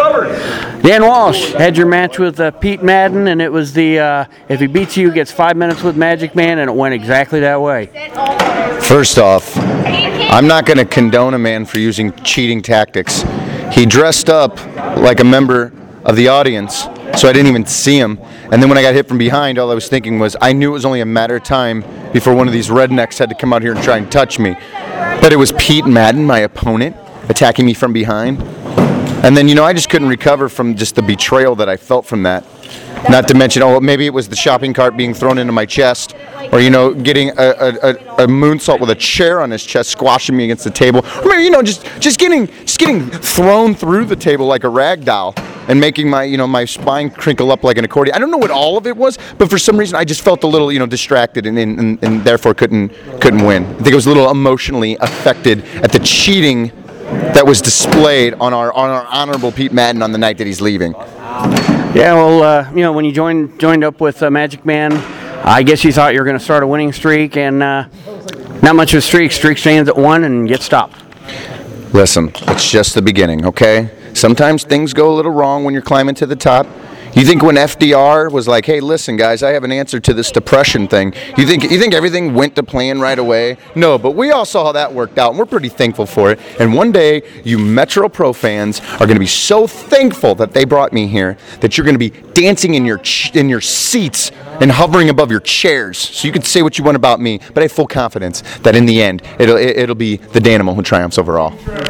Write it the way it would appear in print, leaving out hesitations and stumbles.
Dan Walsh had your match with Pete Madden, and it was the if he beats you, he gets 5 minutes with Magic Man, and it went exactly that way. First off, I'm not going to condone a man for using cheating tactics. He dressed up like a member of the audience, so I didn't even see him. And then when I got hit from behind, all I was thinking was I knew it was only a matter of time before one of these rednecks had to come out here and try and touch me. But it was Pete Madden, my opponent, attacking me from behind. And then, I just couldn't recover from just the betrayal that I felt from that. Not to mention, maybe it was the shopping cart being thrown into my chest, or, getting a moonsault with a chair on his chest, squashing me against the table. Or maybe, just getting thrown through the table like a rag doll and making my, my spine crinkle up like an accordion. I don't know what all of it was, but for some reason I just felt a little, distracted and therefore couldn't win. I think I was a little emotionally affected at the cheating that was displayed on our honorable Pete Madden on the night that he's leaving. Yeah, well, when you joined up with Magic Man, I guess you thought you were going to start a winning streak, and not much of a streak. Streak stands at 1 and gets stopped. Listen, it's just the beginning, okay? Sometimes things go a little wrong when you're climbing to the top. You think when FDR was like, hey, listen, guys, I have an answer to this depression thing, you think everything went to plan right away? No, but we all saw how that worked out, and we're pretty thankful for it. And one day, you Metro Pro fans are going to be so thankful that they brought me here that you're going to be dancing in your seats and hovering above your chairs. So you can say what you want about me, but I have full confidence that in the end, it'll be the Danimal who triumphs over all.